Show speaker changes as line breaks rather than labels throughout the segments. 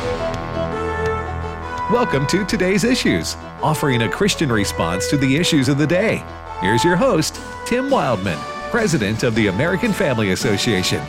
Welcome to Today's Issues, offering a Christian response to the issues of the day. Here's your host, Tim Wildman, President of the American Family Association.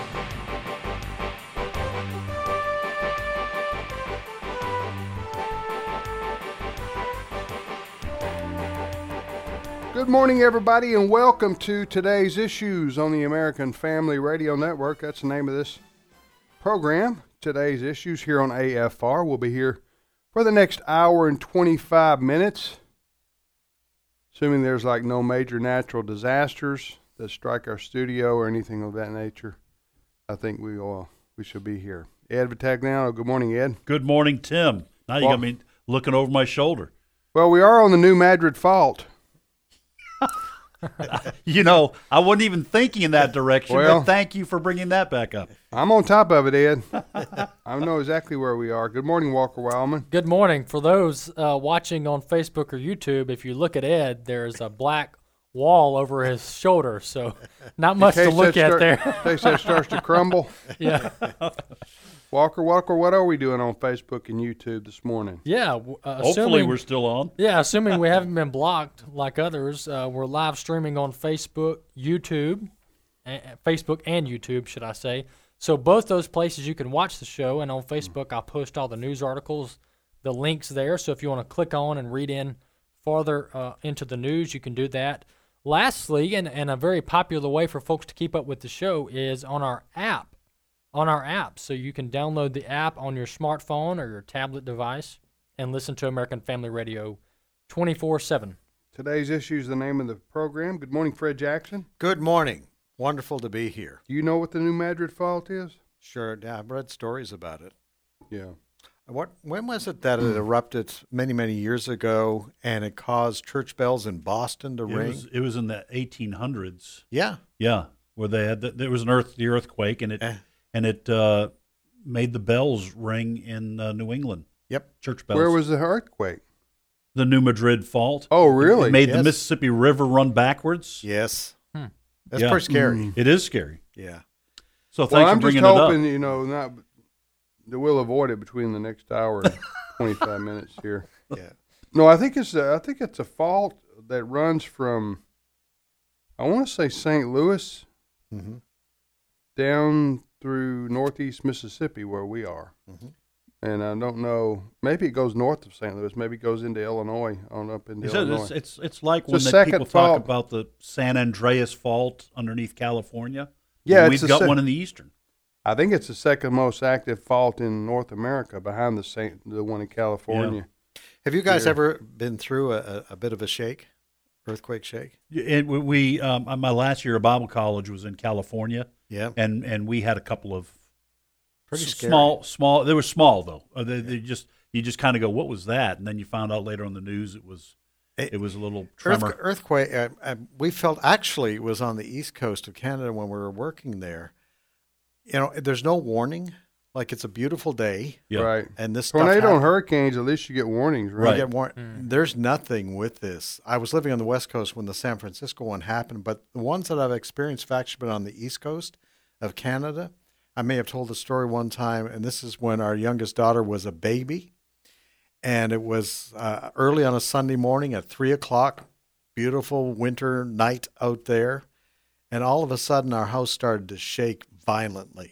Good morning, everybody, and welcome to Today's Issues on the American Family Radio Network. That's the name of this program, Today's Issues, here on AFR. We'll be here for the next hour and 25 minutes, assuming there's like no major natural disasters that strike our studio or anything of that nature. I think we should be here. Ed Vitagliano, good morning, Ed.
Good morning, Tim. Now you got me looking over my shoulder.
Well, we are on the New Madrid Fault.
You know, I wasn't even thinking in that direction,
Well,
but thank you for bringing that back up.
I'm on top of it, Ed. I know exactly where we are. Good morning, Walker Wildman.
Good morning. For those watching on Facebook or YouTube, if you look at Ed, there's a black wall over his shoulder, so not much to look at there.
In case that starts to crumble.
Yeah.
Walker, what are we doing on Facebook and YouTube this morning?
Yeah.
Hopefully we're still on.
Yeah, assuming we haven't been blocked like others, we're live streaming on Facebook, YouTube, Facebook and YouTube, should I say. So both those places you can watch the show, and on Facebook I'll post all the news articles, the links there. So if you want to click on and read in farther into the news, you can do that. Lastly, and a very popular way for folks to keep up with the show is on our app. So you can download the app on your smartphone or your tablet device and listen to American Family Radio 24/7.
Today's Issue is the name of the program. Good morning, Fred Jackson.
Good morning. Wonderful to be here.
Do you know what the New Madrid Fault is?
Sure, yeah, I've read stories about it.
Yeah.
When was it that it erupted many, many years ago and it caused church bells in Boston to ring?
It was in the 1800s.
Yeah.
Yeah, where they had there was the earthquake, and it made the bells ring in New England.
Yep.
Church bells.
Where was the earthquake?
The New Madrid Fault.
Oh, really?
It made
Yes.
the Mississippi River run backwards.
Yes. That's
Yeah.
pretty scary.
It is scary.
Yeah.
So thanks
Well,
for
I'm just
bringing it up.
hoping, not that we'll avoid it between the next hour and 25 minutes here.
Yeah.
No, I think it's a fault that runs from, I want to say St. Louis down through northeast Mississippi where we are. And I don't know, maybe it goes north of St. Louis, maybe it goes into Illinois, on up into Illinois.
It's like
It's
when
the
the
second
people
fault.
talk about the San Andreas Fault underneath California.
Yeah,
And
it's
we've
the
got one in the eastern.
I think it's the second most active fault in North America behind the one in California.
Have you guys
Yeah.
ever been through a bit of a earthquake shake?
And we my last year of Bible college was in California.
Yeah.
And we had a couple of
Pretty scary.
small. They were small though. They you just kind of go, what was that? And then you found out later on the news it was a little tremor.
Earthquake, we felt actually it was on the east coast of Canada when we were working there. You know, there's no warning. Like, it's a beautiful day.
Yeah.
Right.
And this stuff
Tornado and
happened.
hurricanes, at least you get warnings, right?
You get There's nothing with this. I was living on the West Coast when the San Francisco one happened, but the ones that I've experienced have actually been on the East Coast of Canada. I may have told the story one time, and this is when our youngest daughter was a baby, and it was early on a Sunday morning at 3 o'clock, beautiful winter night out there, and all of a sudden our house started to shake violently.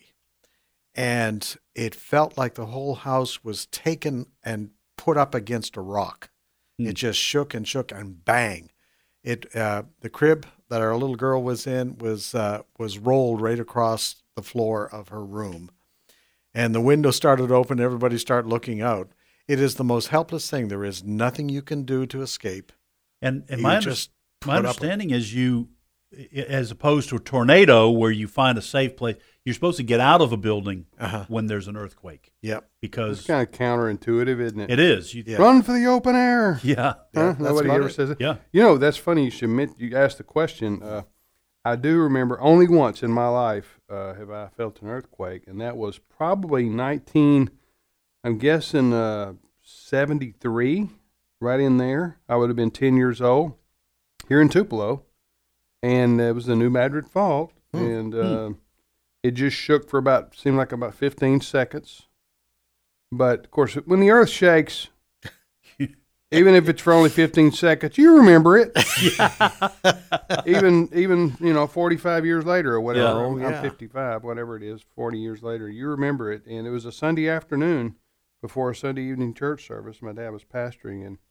And it felt like the whole house was taken and put up against a rock. It just shook and shook, and bang! The crib that our little girl was in was rolled right across the floor of her room, and the window started open. Everybody started looking out. It is the most helpless thing. There is nothing you can do to escape.
And
You
my
just
my
put up-
understanding is as opposed to a tornado where you find a safe place, you're supposed to get out of a building when there's an earthquake.
Yep.
Because
It's kind of counterintuitive, isn't it?
it is.
Yeah.
Run for the open air.
Yeah.
Huh?
that's
Nobody
about
ever
it.
says it.
Yeah.
You know, that's funny. You asked the question. I do remember only once in my life have I felt an earthquake, and that was probably 73, right in there. I would have been 10 years old here in Tupelo, and it was the New Madrid Fault, and it just shook for seemed like about 15 seconds, But of course, when the earth shakes, even if it's for only 15 seconds, you remember it. even 45 years later or whatever.
Yeah.
I'm 55, whatever it is, 40 years later, you remember it. And it was a Sunday afternoon before a Sunday evening church service. My dad was pastoring, and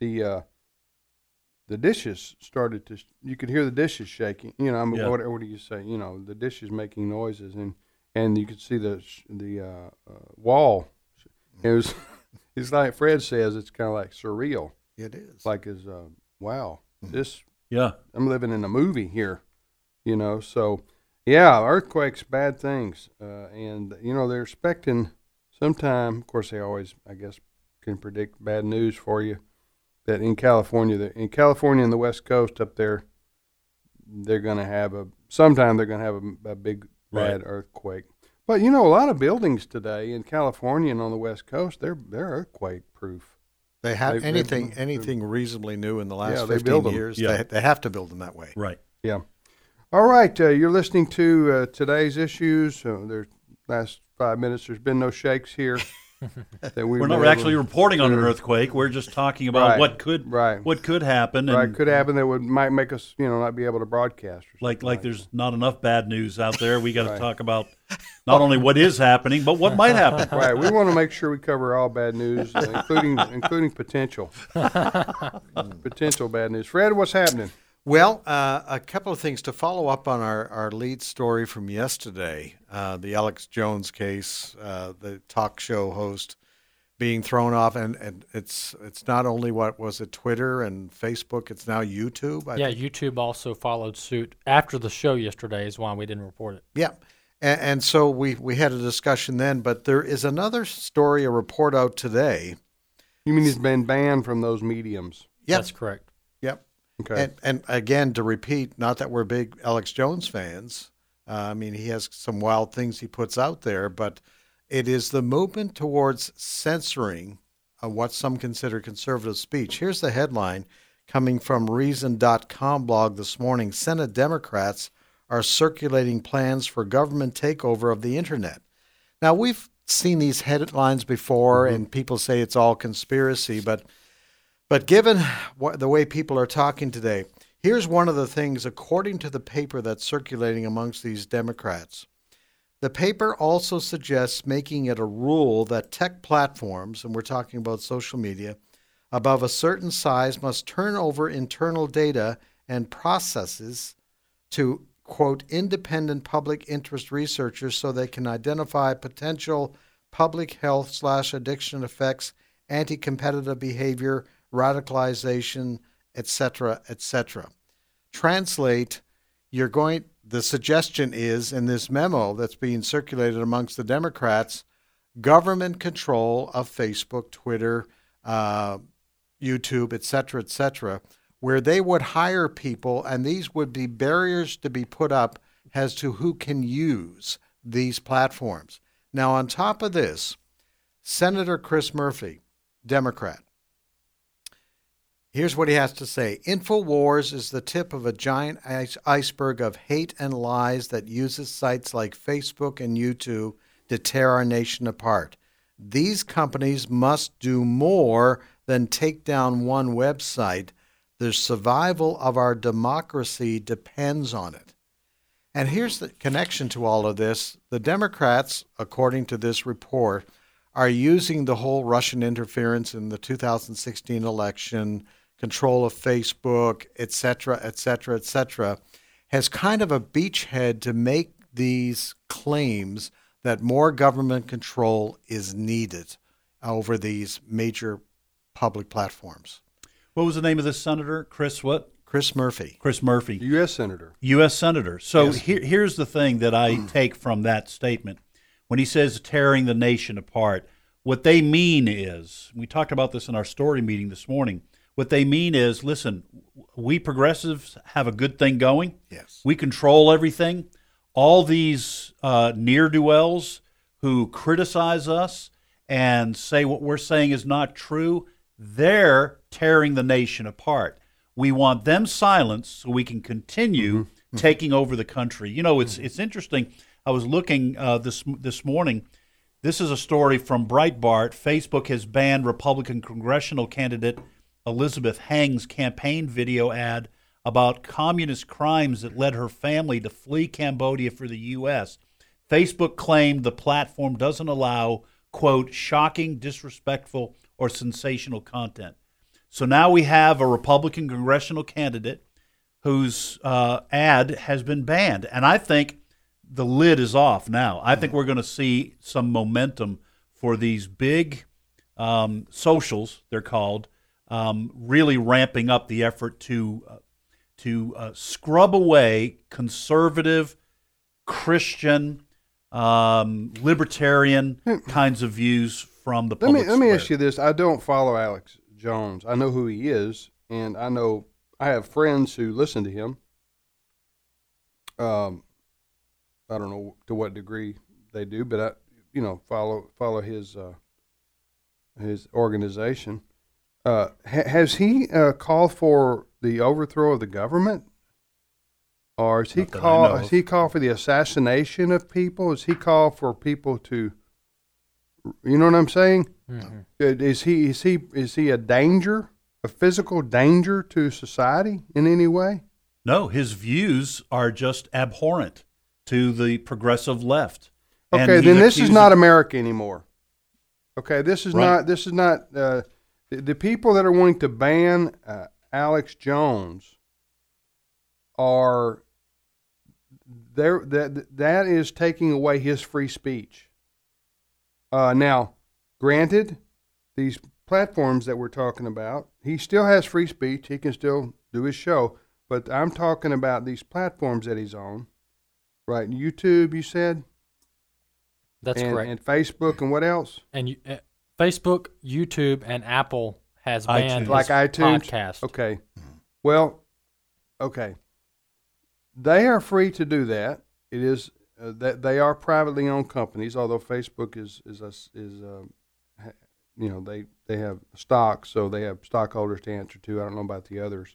the dishes started to. You could hear the dishes shaking. What do you say? The dishes making noises, and you could see the wall. It was. It's like Fred says. It's kind of like surreal.
It is.
Like wow, this.
Yeah.
I'm living in a movie here, So, yeah, earthquakes, bad things, and they're expecting sometime. Of course, they always, I guess, can predict bad news for you. That in California and the West Coast up there, they're going to have a big bad earthquake. But a lot of buildings today in California and on the West Coast, they're earthquake proof.
They have anything reasonably new in the last 15 years.
Yeah.
They have to build them that way.
Right.
Yeah. All right. You're listening to today's issues. There's last 5 minutes. There's been no shakes here.
We're not actually reporting on an earthquake. We're just talking about what could happen.
Right, could happen that might make us, not be able to broadcast.
Like there's not enough bad news out there. We got to talk about not only what is happening, but what might happen.
Right. We want to make sure we cover all bad news, including potential bad news. Fred, what's happening?
Well, a couple of things to follow up on our lead story from yesterday, the Alex Jones case, the talk show host being thrown off, and it's not only Twitter and Facebook, it's now YouTube.
YouTube also followed suit after the show yesterday is why we didn't report it.
Yeah, and so we had a discussion then, but there is another story, a report out today.
You mean he's been banned from those mediums?
Yep.
That's correct.
Yep.
Okay.
And again, to repeat, not that we're big Alex Jones fans. He has some wild things he puts out there, but it is the movement towards censoring what some consider conservative speech. Here's the headline coming from Reason.com blog this morning. Senate Democrats are circulating plans for government takeover of the Internet. Now, we've seen these headlines before, and people say it's all conspiracy, but given the way people are talking today, here's one of the things, according to the paper that's circulating amongst these Democrats. The paper also suggests making it a rule that tech platforms, and we're talking about social media, above a certain size must turn over internal data and processes to, quote, independent public interest researchers so they can identify potential public health / addiction effects, anti-competitive behavior, radicalization, etc., etc. Translate, the suggestion is in this memo that's being circulated amongst the Democrats, government control of Facebook, Twitter, YouTube, etc., where they would hire people, and these would be barriers to be put up as to who can use these platforms. Now, on top of this, Senator Chris Murphy, Democrat, here's what he has to say. InfoWars is the tip of a giant iceberg of hate and lies that uses sites like Facebook and YouTube to tear our nation apart. These companies must do more than take down one website. The survival of our democracy depends on it. And here's the connection to all of this. The Democrats, according to this report, are using the whole Russian interference in the 2016 election, control of Facebook, etc., as kind of a beachhead to make these claims that more government control is needed over these major public platforms.
What was the name of this senator? Chris what?
Chris Murphy.
Chris Murphy.
U.S. Senator.
U.S. Senator. So
Yes.
here's the thing that I take from that statement. When he says tearing the nation apart, what they mean is, we talked about this in our story meeting this morning, what they mean is, listen, we progressives have a good thing going.
Yes.
We control everything. All these ne'er-do-wells who criticize us and say what we're saying is not true, they're tearing the nation apart. We want them silenced so we can continue taking over the country. You know, it's interesting. I was looking this morning. This is a story from Breitbart. Facebook has banned Republican congressional candidate Elizabeth Heng's campaign video ad about communist crimes that led her family to flee Cambodia for the U.S. Facebook claimed the platform doesn't allow, quote, shocking, disrespectful, or sensational content. So now we have a Republican congressional candidate whose ad has been banned. And I think the lid is off now. I think we're going to see some momentum for these big socials, they're called, really ramping up the effort to scrub away conservative, Christian, libertarian kinds of views from the public
Let me
square.
ask you this. I don't follow Alex Jones. I know who he is, and I have friends who listen to him. I don't know to what degree they do, but I follow his organization. Has he called for the overthrow of the government? Or has he called for the assassination of people? Has he called for people to, you know what I'm saying?
Mm-hmm.
Is he a danger, a physical danger to society in any way?
No, his views are just abhorrent to the progressive left. And
Okay,
he's
then this is
accusing-
not America anymore. Okay, this is
Right.
not the people that are wanting to ban Alex Jones are there. That is taking away his free speech. Now, granted, these platforms that we're talking about, he still has free speech. He can still do his show. But I'm talking about these platforms that he's on, right? YouTube, you said?
That's correct.
And Facebook, and what else?
And Facebook, YouTube, and Apple has banned
iTunes.
Like
his
iTunes?
podcast.
Okay. Well, okay. They are free to do that. It is that they are privately owned companies, although Facebook is they have stock, so they have stockholders to answer to. I don't know about the others.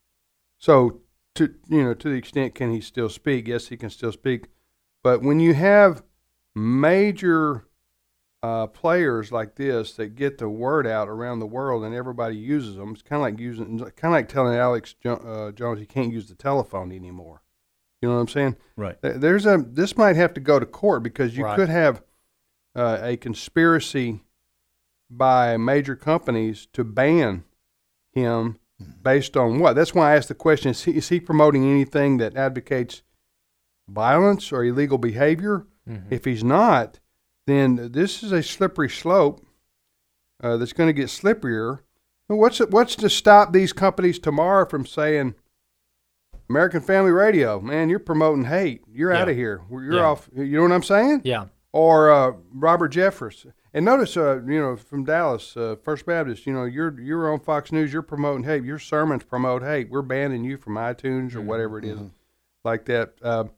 So to the extent can he still speak? Yes, he can still speak. But when you have major players like this that get the word out around the world and everybody uses them, it's kind of like telling Alex Jones he can't use the telephone anymore. You know what I'm saying?
Right.
This might have to go to court because you
Right.
could have a conspiracy by major companies to ban him based on what? That's why I asked the question: is he promoting anything that advocates violence or illegal behavior?
Mm-hmm.
If he's not, then this is a slippery slope that's going to get slipperier. What's to stop these companies tomorrow from saying, American Family Radio, man, you're promoting hate. You're out of here. You're off. You know what I'm saying?
Yeah.
Or Robert Jeffress. And notice, from Dallas, First Baptist, you're on Fox News. You're promoting hate. Your sermons promote hate. We're banning you from iTunes or whatever it is, like that.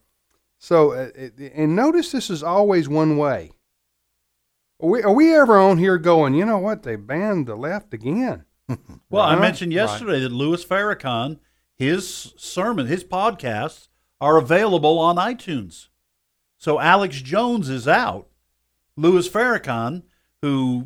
And notice this is always one way. Are we ever on here going, you know what, they banned the left again?
Well, I
Right.
mentioned yesterday that Louis Farrakhan, his sermon, his podcasts are available on iTunes. So Alex Jones is out. Louis Farrakhan, who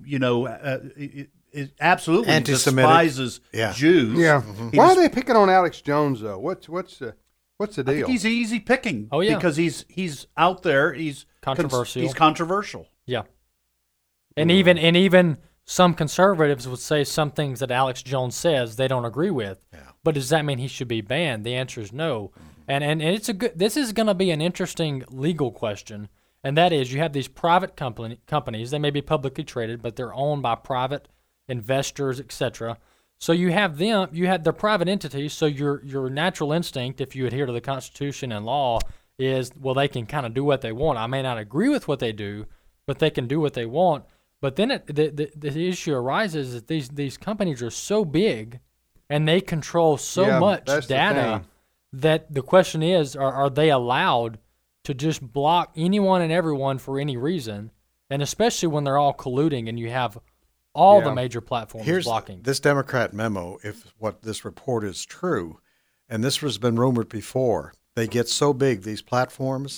is absolutely
Anti-Semitic.
despises Jews.
Yeah.
He
Why
just-
are they picking on Alex Jones though? What's the
I
deal?
think he's easy picking.
Oh, yeah.
Because he's out there. He's
Controversial.
He's controversial.
Yeah. And even some conservatives would say some things that Alex Jones says they don't agree with.
Yeah.
But does that mean he should be banned? The answer is no. And it's this is going to be an interesting legal question, and that is you have these private companies. They may be publicly traded, but they're owned by private investors, etc. So you have their private entities. So your natural instinct, if you adhere to the Constitution and law, is they can kind of do what they want. I may not agree with what they do, but they can do what they want. But then the issue arises that these companies are so big, and they control so much
that's the
data
thing.
that the question is, are they allowed to just block anyone and everyone for any reason? And especially when they're all colluding and you have all the major platforms
Here's
blocking.
this Democrat memo, if what this report is true, and this has been rumored before, they get so big, these platforms,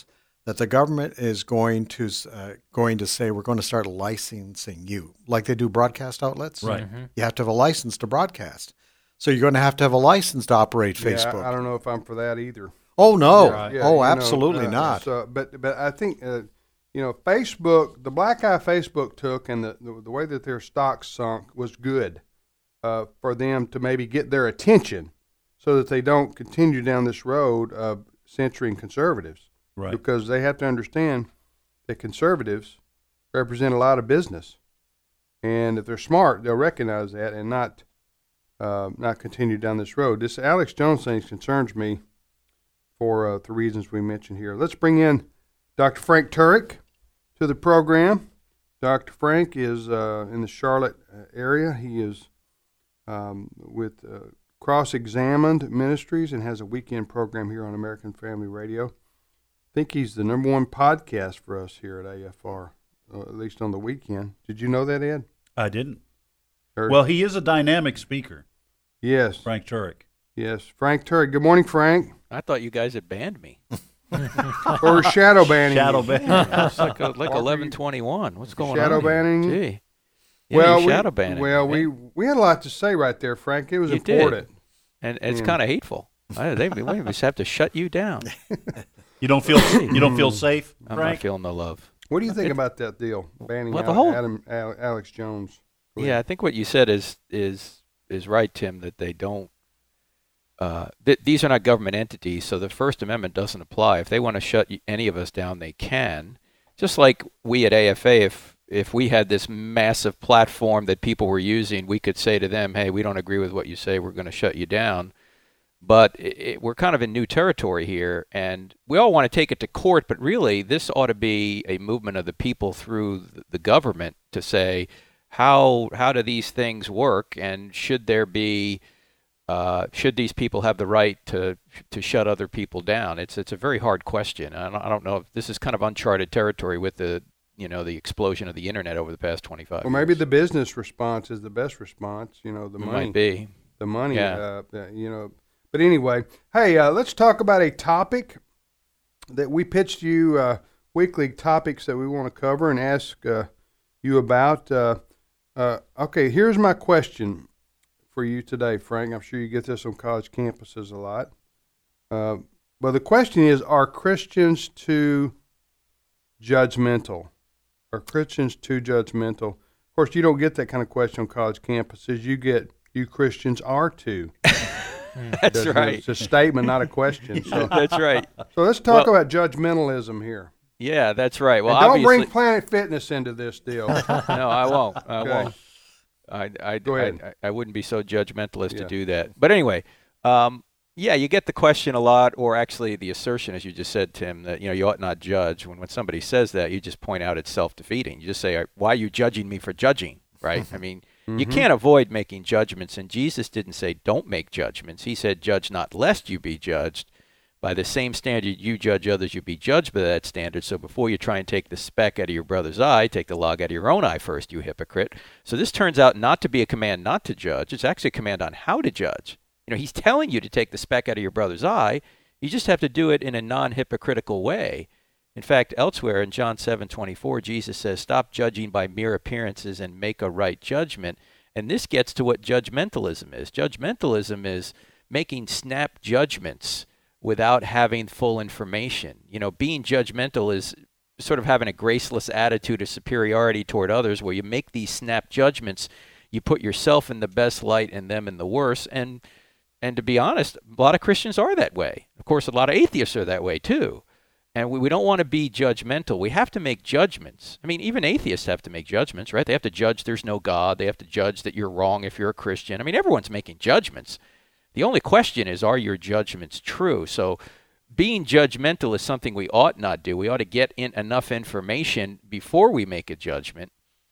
that the government is going to say we're going to start licensing you, like they do broadcast outlets.
Right.
You have to have a license to broadcast. So you're going to have a license to operate Facebook.
Yeah, I don't know if I'm for that either.
Oh no!
Yeah,
Oh, absolutely not.
So, but I think Facebook, the black eye Facebook took, and the way that their stocks sunk was good for them to maybe get their attention, so that they don't continue down this road of censoring conservatives.
Right.
Because they have to understand that conservatives represent a lot of business, and if they're smart, they'll recognize that and not continue down this road. This Alex Jones thing concerns me for the reasons we mentioned here. Let's bring in Dr. Frank Turek to the program. Dr. Frank is in the Charlotte area. He is with Cross-Examined Ministries and has a weekend program here on American Family Radio. I think he's the number one podcast for us here at AFR, at least on the weekend. Did you know that, Ed?
I didn't.
Or,
Well, he is a dynamic speaker,
yes.
Frank Turek.
Yes. Frank Turek. Good morning, Frank.
I thought you guys had banned me.
Or shadow banning.
Shadow
you.
ban.
It's like 11:21. What's going
Shadow
on? Here?
banning you?
Gee. Yeah,
Well,
you're shadow banning. me.
we had a lot to say right there, Frank. It was
You did.
important.
And it's
Yeah.
kind of hateful. They just have to shut you down.
You don't feel safe,
I'm
Frank?
not feeling no love.
What do you think about that deal, banning
Well, the whole-
Alex Jones?
Yeah, I think what you said is right, Tim. That they don't. These are not government entities, so the First Amendment doesn't apply. If they want to shut any of us down, they can. Just like we at AFA, if we had this massive platform that people were using, we could say to them, "Hey, we don't agree with what you say. We're going to shut you down." But we're kind of in new territory here, and we all want to take it to court. But really, this ought to be a movement of the people through the government to say, how do these things work, and should there be should these people have the right to shut other people down? It's a very hard question. I don't know if this is kind of uncharted territory with the explosion of the internet over the past 25 years.
Well, maybe the business response is the best response. The
It
money.
might be.
The money.
Yeah.
But anyway, hey, let's talk about a topic that we pitched you, weekly topics that we want to cover and ask you about. Okay, here's my question for you today, Frank. I'm sure you get this on college campuses a lot. But the question is, are Christians too judgmental? Are Christians too judgmental? Of course, you don't get that kind of question on college campuses. You Christians are too.
That's right.
It's a statement, not a question. So,
That's right.
so let's talk about judgmentalism here.
Yeah, that's right. Well,
And don't bring
obviously,
Planet Fitness into this deal.
no, I won't. I
Okay.
won't.
Go ahead.
I wouldn't be so judgmental as
Yeah.
to do that. But anyway, yeah, you get the question a lot, or actually the assertion, as you just said, Tim, that you ought not judge. When somebody says that, you just point out it's self-defeating. You just say, "Why are you judging me for judging?" Right? I mean, you can't avoid making judgments, and Jesus didn't say don't make judgments. He said, "Judge not, lest you be judged." By the same standard you judge others, you be judged by that standard. So before you try and take the speck out of your brother's eye, take the log out of your own eye first, you hypocrite. So this turns out not to be a command not to judge. It's actually a command on how to judge. He's telling you to take the speck out of your brother's eye. You just have to do it in a non-hypocritical way. In fact, elsewhere in John 7:24, Jesus says, "Stop judging by mere appearances and make a right judgment." And this gets to what judgmentalism is. Judgmentalism is making snap judgments without having full information. Being judgmental is sort of having a graceless attitude of superiority toward others, where you make these snap judgments, you put yourself in the best light and them in the worst. And to be honest, a lot of Christians are that way. Of course, a lot of atheists are that way too. And we don't want to be judgmental. We have to make judgments. I mean, even atheists have to make judgments, right? They have to judge there's no God. They have to judge that you're wrong if you're a Christian. I mean, everyone's making judgments. The only question is, are your judgments true? So being judgmental is something we ought not do. We ought to get in enough information before we make a judgment.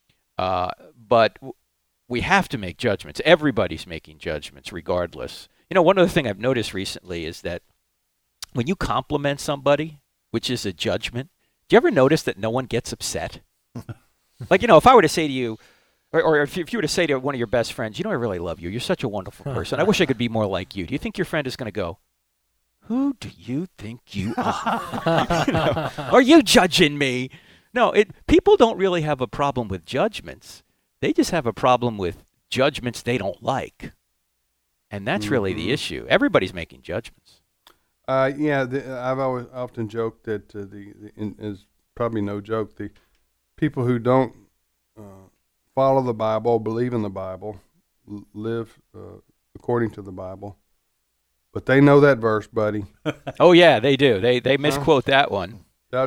But we have to make judgments. Everybody's making judgments regardless. One other thing I've noticed recently is that when you compliment somebody, which is a judgment, do you ever notice that no one gets upset? Like, if I were to say to you, or if you were to say to one of your best friends, I really love you. You're such a wonderful person. I wish I could be more like you. Do you think your friend is going to go, who do you think you are? Are you judging me? No, people don't really have a problem with judgments. They just have a problem with judgments they don't like. And that's really the issue. Everybody's making judgments.
I've always often joked that is probably no joke. The people who don't follow the Bible, believe in the Bible, live according to the Bible, but they know that verse, buddy.
Oh yeah, they do. They misquote that one.
You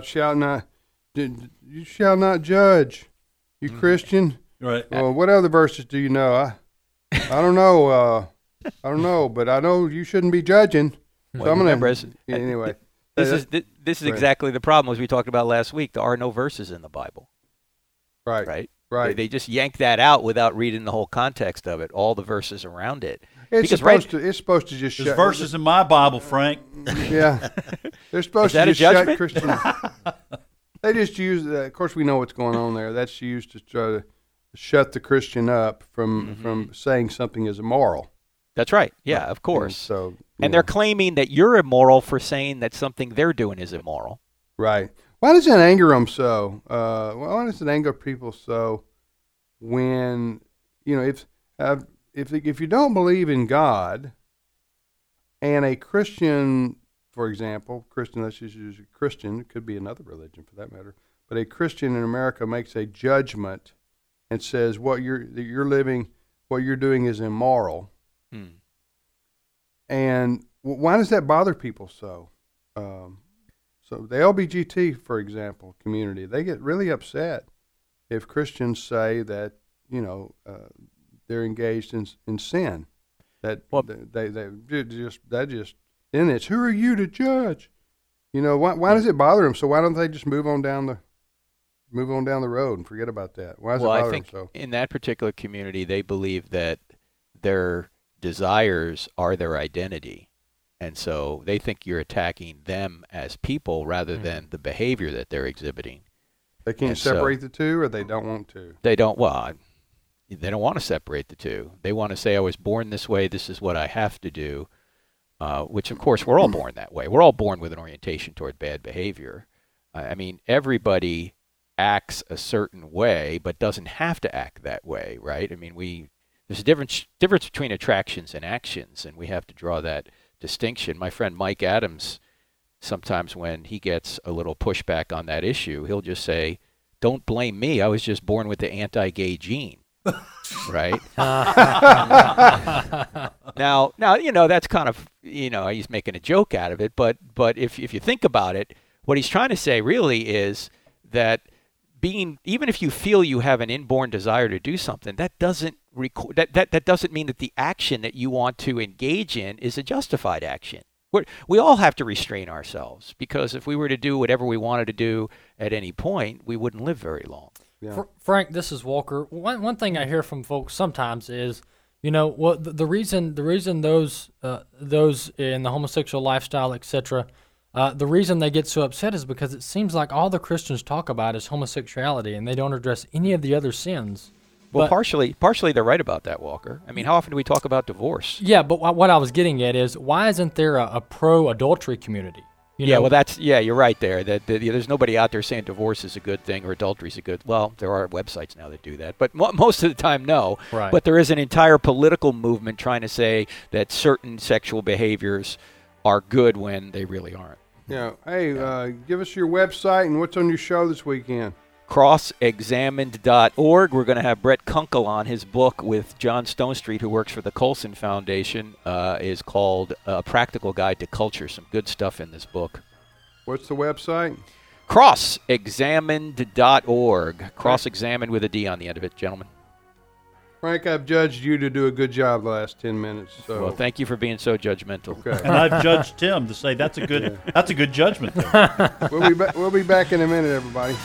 shall not judge. You Christian,
Right.
Well, what other verses do you know? I don't know. I don't know, but I know you shouldn't be judging. So I'm
remember,
anyway.
This is exactly the problem as we talked about last week. There are no verses in the Bible.
Right.
They just yank that out without reading the whole context of it, all the verses around it.
It's supposed to just
There's
shut.
verses in my Bible, Frank.
Yeah, they're supposed to just shut Christian. They just use. Of course, we know what's going on there. That's used to try to shut the Christian up from saying something is immoral.
That's right. Yeah, of course.
And
they're claiming that you're immoral for saying that something they're doing is immoral.
Right. Why does that anger them so? Why does it anger people so when, if you don't believe in God and a Christian, for example, let's just use a Christian, it could be another religion for that matter, but a Christian in America makes a judgment and says what you're doing is immoral. And why does that bother people so? So the LBGT, for example, community, they get really upset if Christians say that they're engaged in sin. That then it's who are you to judge? Why does it bother them? So why don't they just move on down the road and forget about that? Why does it bother them so?
I think in that particular community, they believe that their desires are their identity. And so they think you're attacking them as people rather than the behavior that they're exhibiting.
They can't separate the two, or they don't want to?
They don't want to separate the two. They want to say, I was born this way, this is what I have to do, which, of course, we're all born that way. We're all born with an orientation toward bad behavior. I mean, everybody acts a certain way, but doesn't have to act that way, right? I mean, there's a difference between attractions and actions, and we have to draw that distinction. My friend Mike Adams, sometimes when he gets a little pushback on that issue, he'll just say, don't blame me, I was just born with the anti-gay gene. Right? Now, that's kind of, he's making a joke out of it, but if you think about it, what he's trying to say really is that even if you feel you have an inborn desire to do something, that doesn't that doesn't mean that the action that you want to engage in is a justified action. We all have to restrain ourselves, because if we were to do whatever we wanted to do at any point, we wouldn't live very long.
Yeah.
Frank, this is Walker. One thing I hear from folks sometimes is, the reason those in the homosexual lifestyle, etc., the reason they get so upset is because it seems like all the Christians talk about is homosexuality, and they don't address any of the other sins.
Well, partially they're right about that, Walker. I mean, how often do we talk about divorce?
Yeah, but what I was getting at is, why isn't there a pro-adultery community?
You're right there. That there's nobody out there saying divorce is a good thing or adultery is a good. Well, there are websites now that do that, but most of the time, no.
Right.
But there is an entire political movement trying to say that certain sexual behaviors are good when they really aren't.
Yeah. Hey, give us your website and what's on your show this weekend.
CrossExamined.org. We're going to have Brett Kunkel on. His book with John Stonestreet, who works for the Colson Foundation, is called A Practical Guide to Culture. Some good stuff in this book.
What's the website?
CrossExamined.org. Cross-examined with a D on the end of it, gentlemen.
Frank, I've judged you to do a good job the last 10 minutes. So.
Well, thank you for being so judgmental.
Okay.
And I've judged Tim to say that's a good judgment there.
We'll be back in a minute, everybody.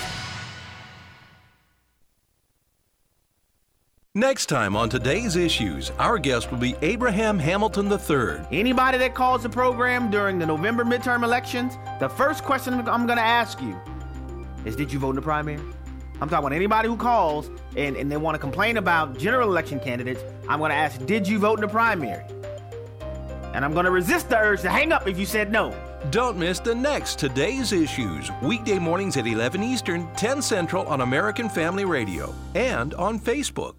Next time on Today's Issues, our guest will be Abraham Hamilton III.
Anybody that calls the program during the November midterm elections, the first question I'm going to ask you is, did you vote in the primary? I'm talking about anybody who calls and they want to complain about general election candidates. I'm going to ask, did you vote in the primary? And I'm going to resist the urge to hang up if you said no.
Don't miss the next Today's Issues, weekday mornings at 11 Eastern, 10 Central on American Family Radio and on Facebook.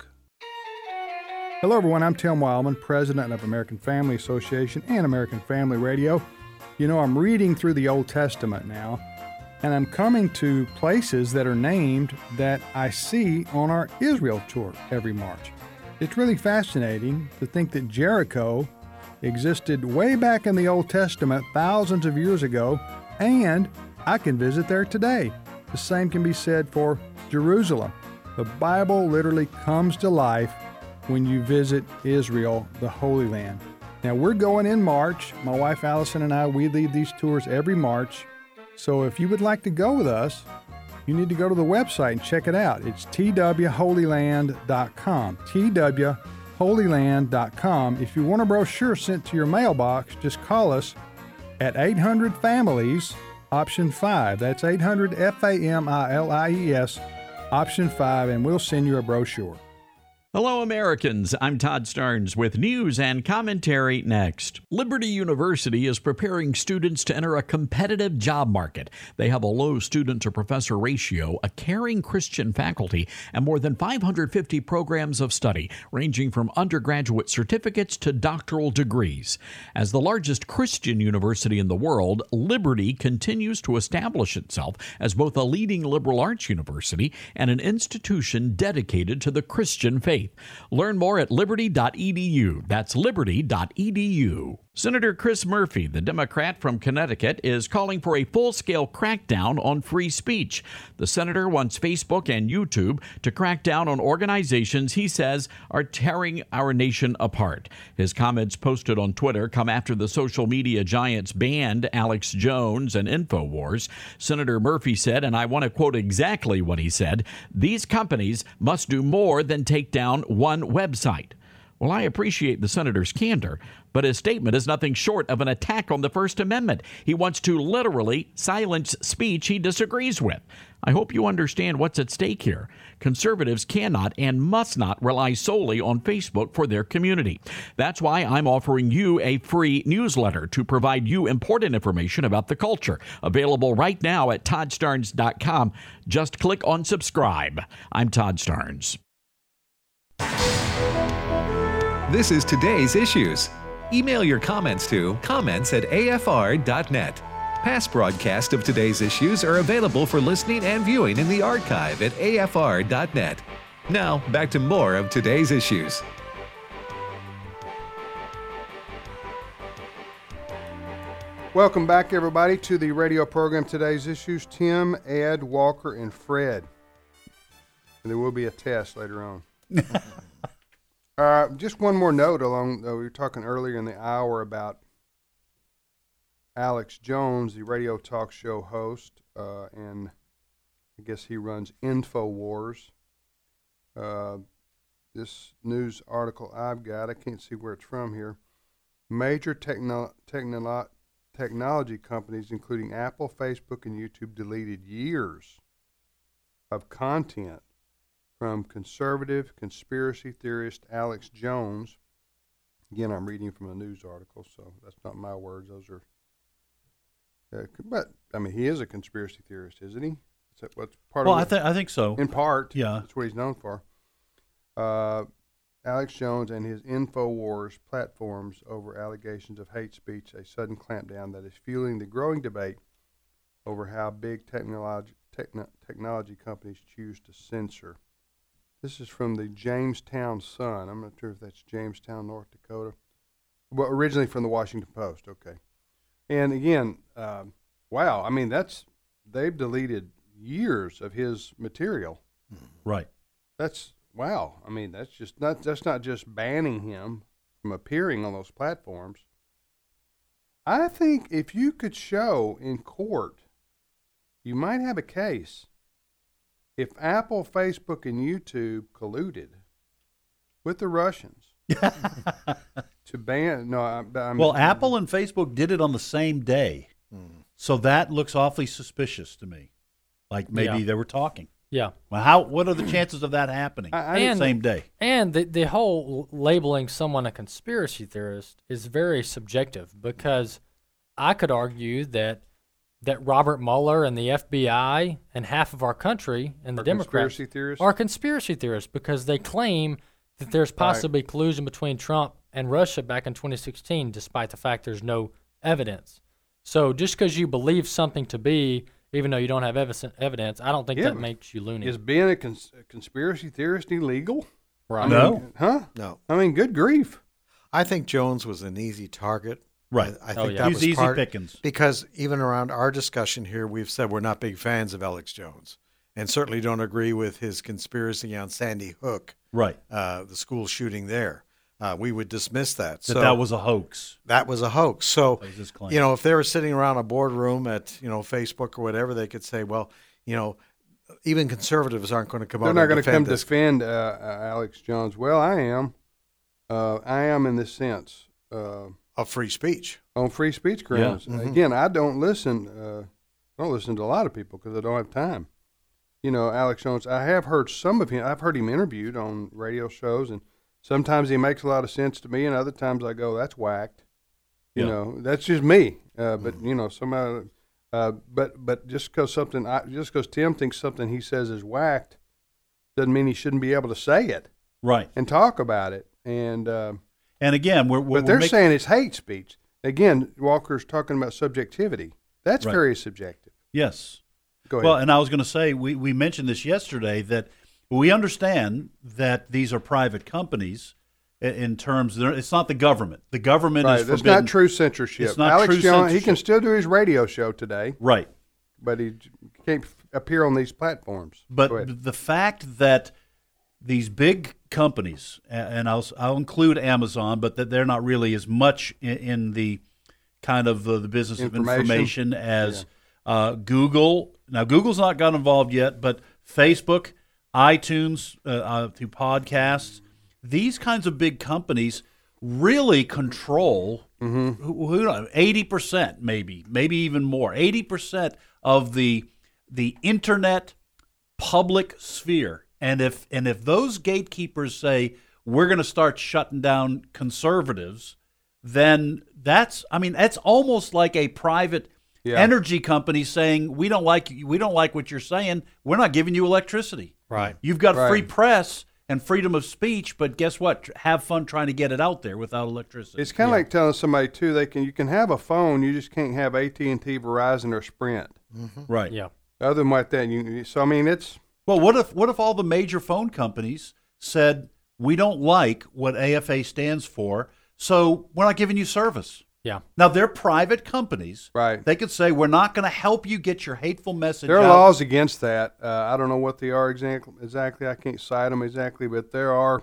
Hello, everyone. I'm Tim Wildman, president of American Family Association and American Family Radio. You know, I'm reading through the Old Testament now, and I'm coming to places that are named that I see on our Israel tour every March. It's really fascinating to think that Jericho existed way back in the Old Testament thousands of years ago, and I can visit there today. The same can be said for Jerusalem. The Bible literally comes to life when you visit Israel, the Holy Land. Now, we're going in March. My wife Allison and I, we lead these tours every March. So if you would like to go with us, you need to go to the website and check it out. It's twholyland.com. twholyland.com. If you want a brochure sent to your mailbox, just call us at 800 Families, option 5. That's 800 FAMILIES, option 5, and we'll send you a brochure.
Hello, Americans. I'm Todd Starnes with news and commentary next. Liberty University is preparing students to enter a competitive job market. They have a low student-to-professor ratio, a caring Christian faculty, and more than 550 programs of study, ranging from undergraduate certificates to doctoral degrees. As the largest Christian university in the world, Liberty continues to establish itself as both a leading liberal arts university and an institution dedicated to the Christian faith. Learn more at liberty.edu. That's liberty.edu. Senator Chris Murphy, the Democrat from Connecticut, is calling for a full-scale crackdown on free speech. The senator wants Facebook and YouTube to crack down on organizations he says are tearing our nation apart. His comments posted on Twitter come after the social media giants banned Alex Jones and InfoWars. Senator Murphy said, and I want to quote exactly what he said, "These companies must do more than take down one website." Well, I appreciate the senator's candor, but his statement is nothing short of an attack on the First Amendment. He wants to literally silence speech he disagrees with. I hope you understand what's at stake here. Conservatives cannot and must not rely solely on Facebook for their community. That's why I'm offering you a free newsletter to provide you important information about the culture. Available right now at toddstarnes.com. Just click on subscribe. I'm Todd Starnes.
This is Today's Issues. Email your comments to comments@afr.net. Past broadcasts of Today's Issues are available for listening and viewing in the archive at afr.net. Now, back to more of Today's Issues.
Welcome back, everybody, to the radio program Today's Issues. Tim, Ed, Walker, and Fred. And there will be a test later on. Just one more note along, we were talking earlier in the hour about Alex Jones, the radio talk show host, and I guess he runs InfoWars. This news article I've got, I can't see where it's from here. Major technology companies, including Apple, Facebook, and YouTube, deleted years of content from conservative conspiracy theorist Alex Jones. Again, I'm reading from a news article, so that's not my words. Those are, but I mean, he is a conspiracy theorist, isn't he? Is that what's part
well,
of it?
I think so.
In part,
yeah,
that's what he's known for. Alex Jones and his InfoWars platforms over allegations of hate speech, a sudden clampdown that is fueling the growing debate over how big technology companies choose to censor. This is from the Jamestown Sun. I'm not sure if that's Jamestown, North Dakota. Well, originally from the Washington Post. Okay. And again, wow. I mean, they've deleted years of his material.
Right.
That's wow. I mean, that's not just banning him from appearing on those platforms. I think if you could show in court, you might have a case. If Apple, Facebook, and YouTube colluded with the Russians to ban, well,
Apple and Facebook did it on the same day, so that looks awfully suspicious to me. Like maybe they were talking.
Yeah.
Well, what are the chances of that happening? Same day.
And the whole labeling someone a conspiracy theorist is very subjective, because I could argue that Robert Mueller and the FBI and half of our country and the Democrats are conspiracy theorists, because they claim that there's possibly collusion between Trump and Russia back in 2016, despite the fact there's no evidence. So just because you believe something to be, even though you don't have evidence, I don't think that makes you loony.
Is being a conspiracy theorist illegal?
Right.
No.
No.
I mean, good grief.
I think Jones was an easy target.
Right.
I think that
He's
was
easy pickings.
Because even around our discussion here, we've said we're not big fans of Alex Jones, and certainly don't agree with his conspiracy on Sandy Hook,
right?
The school shooting there. We would dismiss that.
That was a hoax.
That was a hoax. So, if they were sitting around a boardroom at, Facebook or whatever, they could say, well, even conservatives aren't going to come out and defend this.
They're not going to come defend Alex Jones. Well, I am. I am in this sense.
Of free speech.
On free speech grounds. Yeah. Again, I don't listen. I don't listen to a lot of people because I don't have time. Alex Jones, I have heard some of him. I've heard him interviewed on radio shows, and sometimes he makes a lot of sense to me, and other times I go, that's whacked. That's just me. But somebody. But just because Tim thinks something he says is whacked, doesn't mean he shouldn't be able to say it.
Right.
And talk about it. And
again,
they're saying it's hate speech. Again, Walker's talking about subjectivity. That's very subjective.
Yes.
Go ahead.
Well, and I was going to say, we mentioned this yesterday, that we understand that these are private companies in terms of, it's not the government. The government is forbidden.
It's not true censorship.
It's not
Alex
true
Jones,
censorship.
he can still do his radio show today.
Right.
But he can't appear on these platforms.
But the fact that these big companies, and I'll include Amazon, but that they're not really as much in the kind of the business of information as Google. Now, Google's not got involved yet, but Facebook, iTunes, through podcasts, these kinds of big companies really control 80%, maybe even more, 80% of the internet public sphere. And if those gatekeepers say we're going to start shutting down conservatives, then that's almost like a private energy company saying we don't like what you're saying. We're not giving you electricity.
Right.
You've got free press and freedom of speech, but guess what? Have fun trying to get it out there without electricity.
It's kind of like telling somebody too you can have a phone, you just can't have AT&T, Verizon, or Sprint.
Mm-hmm.
Right.
Yeah.
Other than what that, it's.
Well, what if all the major phone companies said we don't like what AFA stands for, so we're not giving you service?
Yeah.
Now, they're private companies.
Right.
They could say we're not going to help you get your hateful message
There are
out.
laws against that. I don't know what they are exactly. I can't cite them exactly, but there are.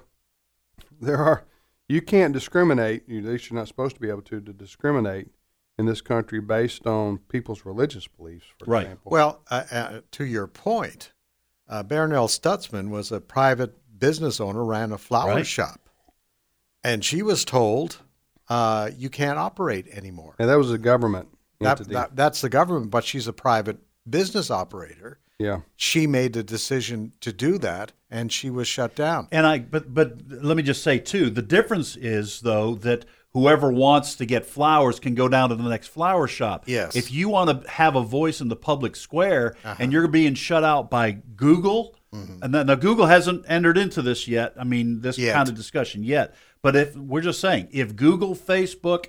You can't discriminate. At least you're not supposed to be able to discriminate in this country based on people's religious beliefs, for example.
Well, to your point, Barronelle Stutzman was a private business owner, ran a flower shop, and she was told, you can't operate anymore.
And that was a government entity.
That's the government, but she's a private business operator.
Yeah.
She made the decision to do that, and she was shut down.
But let me just say, too, the difference is, though, that whoever wants to get flowers can go down to the next flower shop.
Yes.
If you want to have a voice in the public square and you're being shut out by Google, and now Google hasn't entered into this yet, kind of discussion yet, but if we're just saying, if Google, Facebook,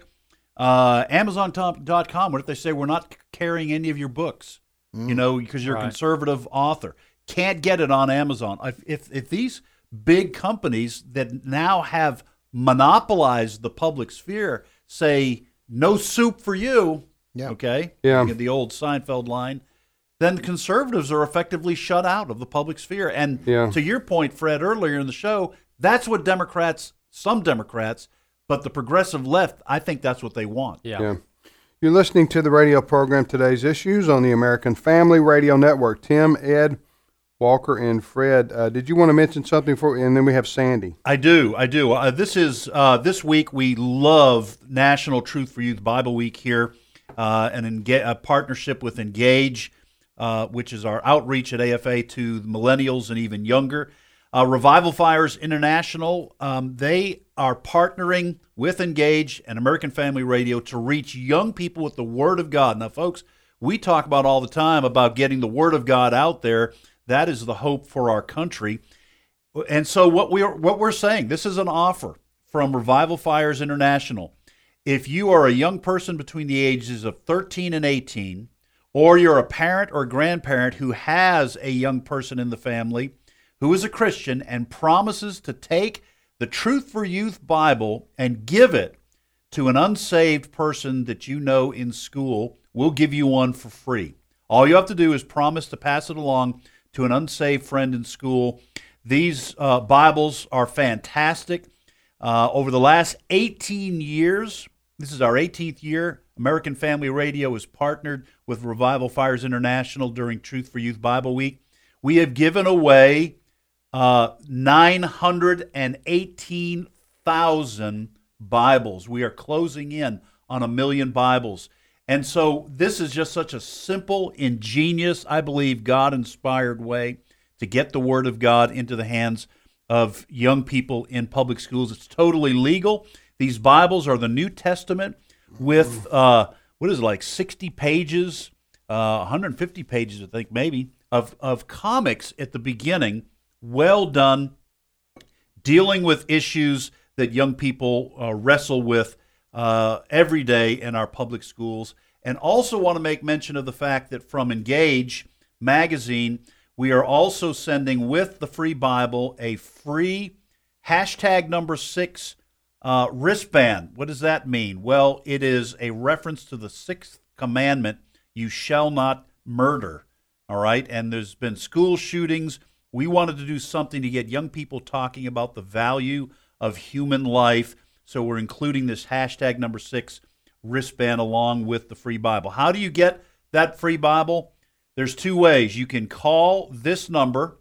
Amazon.com, what if they say we're not carrying any of your books, because you're a conservative author, can't get it on Amazon. If these big companies that now have monopolized the public sphere say no soup for you, the old Seinfeld line, then conservatives are effectively shut out of the public sphere. And to your point, Fred, earlier in the show, that's what some Democrats, but the progressive left, I think that's what they want.
Yeah. You're listening to the radio program Today's Issues on the American Family Radio Network. Tim, Ed, Walker, and Fred, did you want to mention something and then we have Sandy.
I do. This week we love National Truth for Youth Bible Week here, and a partnership with Engage. which is our outreach at AFA to millennials and even younger. Revival Fires International, they are partnering with Engage and American Family Radio to reach young people with the Word of God. Now, folks, we talk about all the time about getting the Word of God out there. That is the hope for our country. And so what we're saying, this is an offer from Revival Fires International. If you are a young person between the ages of 13 and 18, or you're a parent or grandparent who has a young person in the family who is a Christian and promises to take the Truth for Youth Bible and give it to an unsaved person that you know in school, we'll give you one for free. All you have to do is promise to pass it along to an unsaved friend in school. These Bibles are fantastic. Over the last 18 years, this is our 18th year, American Family Radio has partnered with Revival Fires International during Truth for Youth Bible Week. We have given away 918,000 Bibles. We are closing in on 1 million Bibles. And so this is just such a simple, ingenious, I believe, God-inspired way to get the Word of God into the hands of young people in public schools. It's totally legal. These Bibles are the New Testament with, 60 pages, 150 pages, I think, maybe, of comics at the beginning, well done, dealing with issues that young people wrestle with every day in our public schools. And also want to make mention of the fact that from Engage magazine, we are also sending with the free Bible a free #6 wristband. What does that mean? Well, it is a reference to the 6th commandment, you shall not murder. All right? And there's been school shootings. We wanted to do something to get young people talking about the value of human life. So we're including this #6 wristband along with the free Bible. How do you get that free Bible? There's two ways. You can call this number,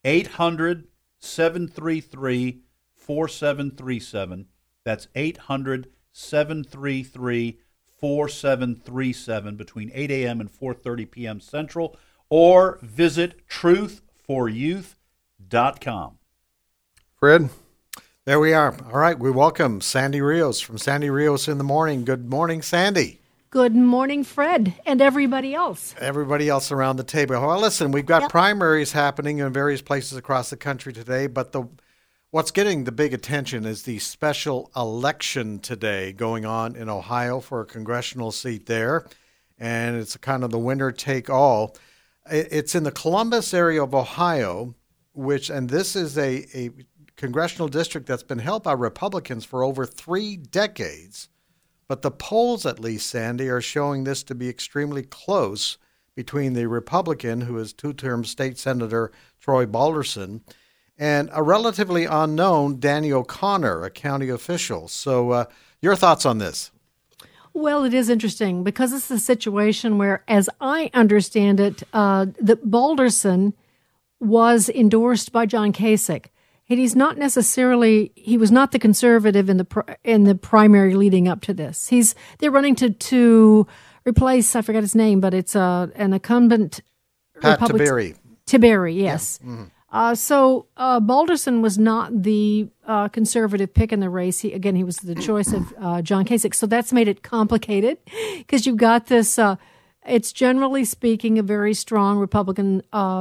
800-733-4737. That's 800-733-4737 between 8 a.m. and 4:30 p.m. Central, or visit truthforyouth.com.
Fred?
There we are. All right, we welcome Sandy Rios from Sandy Rios in the Morning. Good morning, Sandy.
Good morning, Fred, and everybody else.
Everybody else around the table. Well, listen, we've got primaries happening in various places across the country today, but what's getting the big attention is the special election today going on in Ohio for a congressional seat there, and it's kind of the winner take all. It's in the Columbus area of Ohio, and this is a congressional district that's been held by Republicans for over 3 decades. But the polls, at least, Sandy, are showing this to be extremely close between the Republican, who is 2-term state senator Troy Balderson, and a relatively unknown Danny O'Connor, a county official. So your thoughts on this?
Well, it is interesting because it's a situation where, as I understand it, that Balderson was endorsed by John Kasich. He was not the conservative in the primary leading up to this. They're running to replace, I forgot his name, but it's an incumbent
Pat Tiberi.
Tiberi, yes.
Yeah. Mm-hmm.
So Balderson was not the conservative pick in the race. He was the choice of John Kasich. So that's made it complicated because you've got this. It's generally speaking a very strong Republican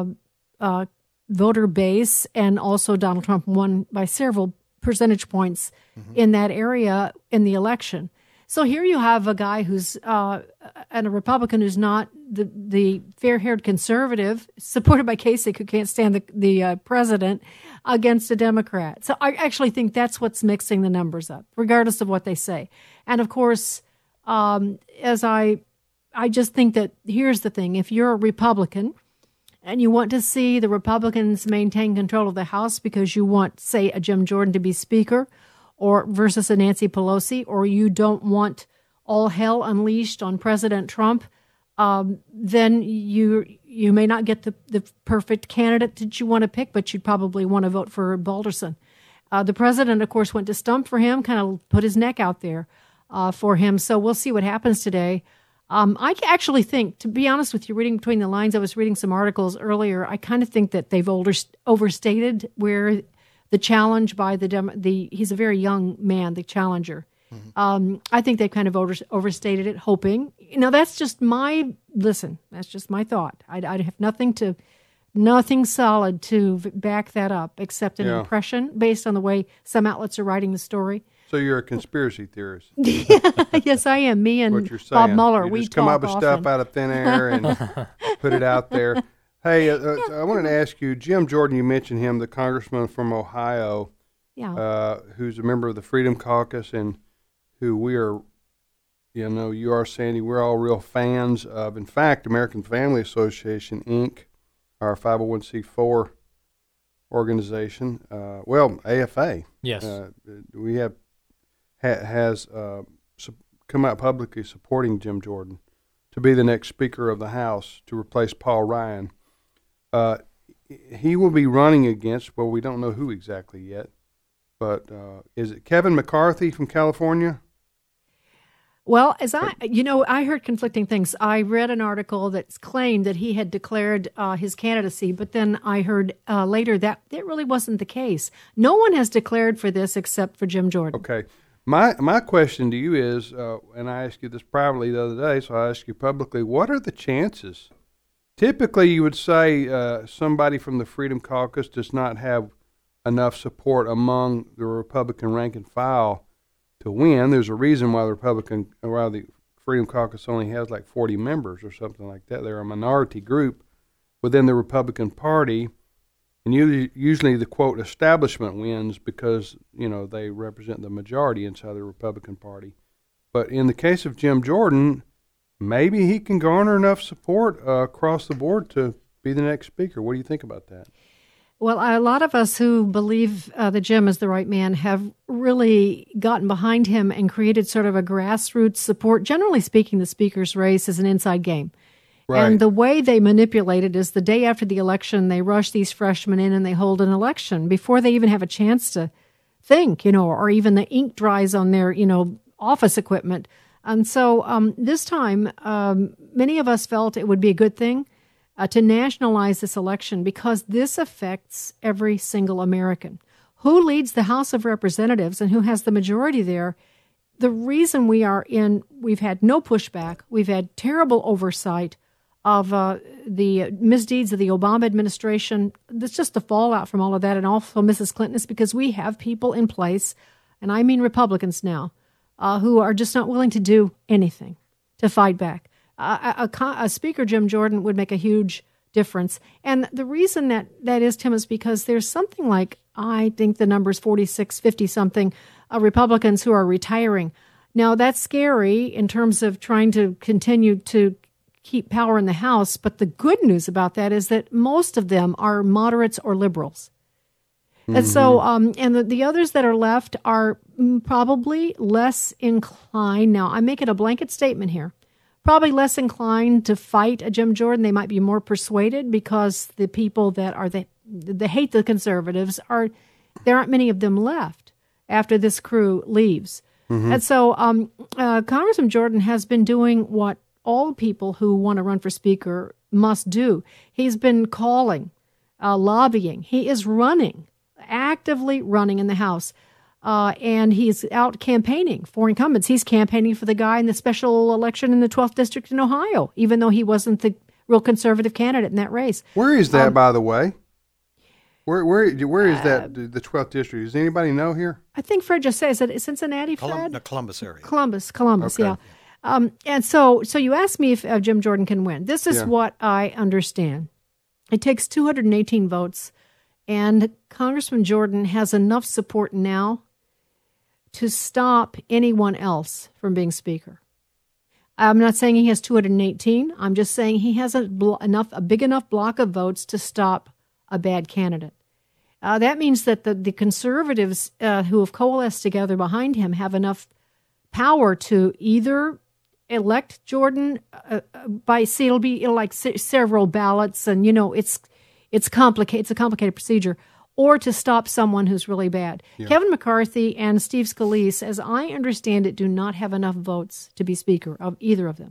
voter base, and also Donald Trump won by several percentage points in that area in the election. So here you have a guy who's and a Republican who's not the fair-haired conservative, supported by Kasich, who can't stand the president, against a Democrat. So I actually think that's what's mixing the numbers up, regardless of what they say. And of course, as I just think that here's the thing: if you're a Republican and you want to see the Republicans maintain control of the House because you want, say, a Jim Jordan to be Speaker, or versus a Nancy Pelosi, or you don't want all hell unleashed on President Trump, then you may not get the perfect candidate that you want to pick, but you'd probably want to vote for Balderson. The president, of course, went to stump for him, kind of put his neck out there for him. So we'll see what happens today. I actually think, to be honest with you, reading between the lines, I was reading some articles earlier. I kind of think that they've overstated where the challenge by he's a very young man, the challenger. Mm-hmm. I think they kind of overstated it, hoping. That's just that's just my thought. I have nothing solid to back that up except an impression based on the way some outlets are writing the story.
So you're a conspiracy theorist.
Yes, I am. Me and Bob Mueller,
we just come up with stuff out of thin air and put it out there. Hey, I wanted to ask you, Jim Jordan, you mentioned him, the congressman from Ohio, who's a member of the Freedom Caucus and who we are, you are, Sandy, we're all real fans of. In fact, American Family Association, Inc., our 501c4 organization, AFA.
Yes.
We have has come out publicly supporting Jim Jordan to be the next Speaker of the House to replace Paul Ryan. He will be running against, we don't know who exactly yet, but is it Kevin McCarthy from California?
Well, I heard conflicting things. I read an article that claimed that he had declared his candidacy, but then I heard later that really wasn't the case. No one has declared for this except for Jim Jordan.
Okay. My question to you is, and I asked you this privately the other day, so I ask you publicly, what are the chances? Typically, you would say somebody from the Freedom Caucus does not have enough support among the Republican rank and file to win. There's a reason why the Freedom Caucus only has like 40 members or something like that. They're a minority group within the Republican Party, and usually the, quote, establishment wins because, they represent the majority inside the Republican Party. But in the case of Jim Jordan, maybe he can garner enough support across the board to be the next Speaker. What do you think about that?
Well, a lot of us who believe that Jim is the right man have really gotten behind him and created sort of a grassroots support. Generally speaking, the Speaker's race is an inside game. Right. And the way they manipulate it is the day after the election, they rush these freshmen in and they hold an election before they even have a chance to think, or even the ink dries on their, office equipment. And so this time, many of us felt it would be a good thing to nationalize this election because this affects every single American. Who leads the House of Representatives and who has the majority there? The reason we've had no pushback, we've had terrible oversight of the misdeeds of the Obama administration. That's just the fallout from all of that, and also Mrs. Clinton, is because we have people in place, and I mean Republicans now, who are just not willing to do anything to fight back. A Speaker, Jim Jordan, would make a huge difference. And the reason that is, Tim, is because there's something like, I think the number's 46, 50-something Republicans who are retiring. Now, that's scary in terms of trying to continue to keep power in the House, but the good news about that is that most of them are moderates or liberals. Mm-hmm. And so, and the others that are left are probably less inclined. Now, I'm making a blanket statement here. Probably less inclined to fight a Jim Jordan. They might be more persuaded because the people that are they hate the conservatives there aren't many of them left after this crew leaves. Mm-hmm. And so Congressman Jordan has been doing what all people who want to run for Speaker must do. He's been calling, lobbying. He is actively running in the House. And he's out campaigning for incumbents. He's campaigning for the guy in the special election in the 12th District in Ohio, even though he wasn't the real conservative candidate in that race.
Where is that, by the way? Where is that, the 12th District? Does anybody know here?
I think Fred just said, is it Cincinnati, Fred?
The Columbus area.
Columbus,
okay.
Yeah. And so you asked me if Jim Jordan can win. This is what I understand. It takes 218 votes, and Congressman Jordan has enough support now to stop anyone else from being Speaker. I'm not saying he has 218. I'm just saying he has a big enough block of votes to stop a bad candidate. That means that the conservatives who have coalesced together behind him have enough power to either elect Jordan it'll be like several ballots, and it's complicated. It's a complicated procedure. Or to stop someone who's really bad. Yeah. Kevin McCarthy and Steve Scalise, as I understand it, do not have enough votes to be Speaker of either of them.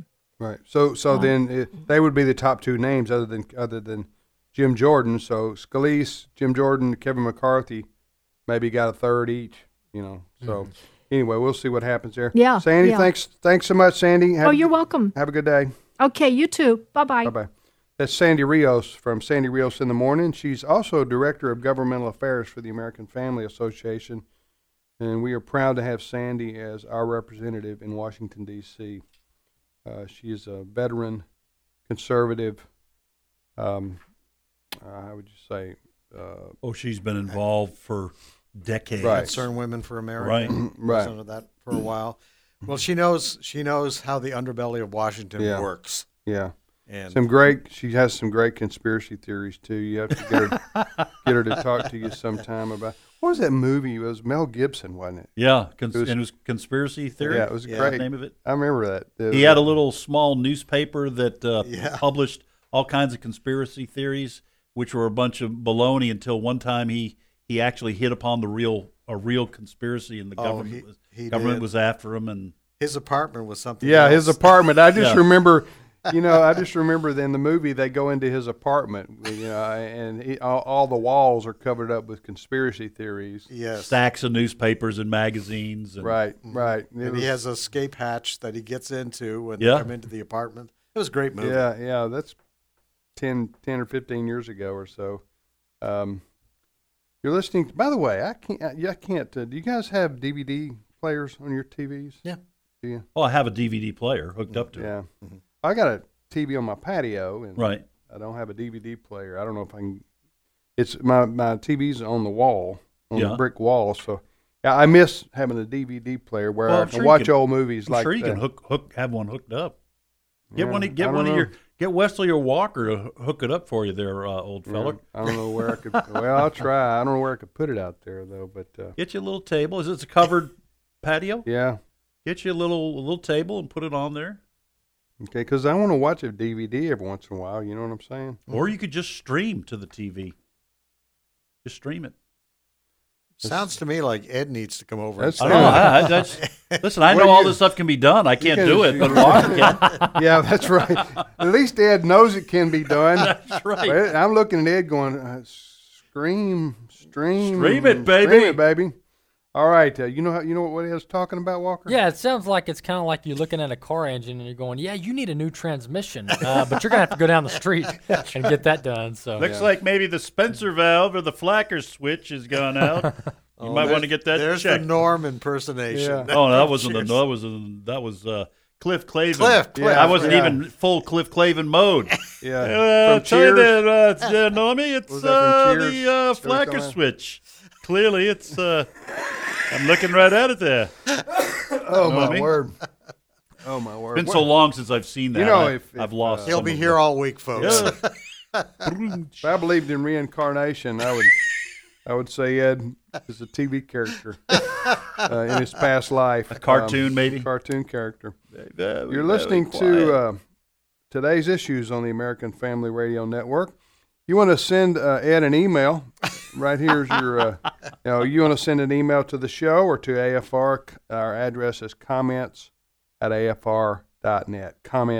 Right. So then they would be the top two names other than Jim Jordan. So Scalise, Jim Jordan, Kevin McCarthy, maybe got a third each. So anyway, we'll see what happens there.
Yeah.
Sandy,
yeah.
thanks so much, Sandy.
You're welcome.
Have a good day.
Okay, you too. Bye-bye.
Bye-bye. That's Sandy Rios from Sandy Rios in the Morning. She's also Director of Governmental Affairs for the American Family Association, and we are proud to have Sandy as our representative in Washington, D.C. She is a veteran, conservative, how would you say?
She's been involved for decades.
Right.
Concerned Women for America.
Right.
Right.
Of that for a while. Well, she knows how the underbelly of Washington works.
Yeah.
And
She has some great conspiracy theories too. You have to get her to talk to you sometime about. What was that movie? It was Mel Gibson, wasn't it?
Yeah, it was Conspiracy Theory.
Yeah, it was great.
The name of it.
I remember that.
He had a little small newspaper that published all kinds of conspiracy theories, which were a bunch of baloney. Until one time he actually hit upon a real conspiracy, and the government was after him. And
his apartment was something.
Yeah,
else.
his apartment. I just remember. I just remember in the movie they go into his apartment, and all the walls are covered up with conspiracy theories.
Yes,
stacks of newspapers and magazines. And,
right.
And he has an escape hatch that he gets into when they come into the apartment. It was a great movie.
Yeah, that's 10 or 15 years ago or so. You're listening. By the way, I can't. Do you guys have DVD players on your TVs?
Yeah.
Do you?
Oh, I have a DVD player hooked up to it.
Yeah. Mm-hmm. I got a TV on my patio, and
right.
I don't have a DVD player. I don't know if I can. It's my TV's on the wall, on the brick wall. So, yeah, I miss having a DVD player where I can watch old movies like that.
I'm sure you can have one hooked up. Get Wesley or Walker to hook it up for you, there, old feller.
I don't know where I could. Well, I'll try. I don't know where I could put it out there though. But
get you a little table. Is it a covered patio?
Yeah.
Get you a little table and put it on there.
Okay, because I want to watch a DVD every once in a while. You know what I'm saying?
Or you could just stream to the TV. Just stream it.
Sounds to me like Ed needs to come over.
Listen,
I know all this stuff can be done. I can't do it, but Walker can.
Yeah, that's right. At least Ed knows it can be done.
That's right.
But I'm looking at Ed going, stream
it, baby.
Stream it, baby. All right, you know what Ed's talking about, Walker?
Yeah, it sounds like it's kind of like you're looking at a car engine and you're going, yeah, you need a new transmission, but you're going to have to go down the street and get that done. So
looks like maybe the Spencer valve or the Flacker switch has gone out. You might want to get that
checked. There's the Norm impersonation.
Yeah.
Oh, that wasn't that was Cliff Clavin.
Cliff.
I wasn't even full Cliff Clavin mode.
Yeah.
From Cheers. Normie, it's the Flacker switch. Clearly, it's. I'm looking right at it there.
Oh, my word. Oh, my word.
It's been so long since I've seen that. I've lost.
He'll be here all week, folks.
Yeah.
If I believed in reincarnation, I would say Ed is a TV character in his past life.
A cartoon, maybe?
Cartoon character. You're listening to Today's Issues on the American Family Radio Network. You want to send Ed an email, right here's your, you want to send an email to the show or to AFR. Our address is comments@afr.net.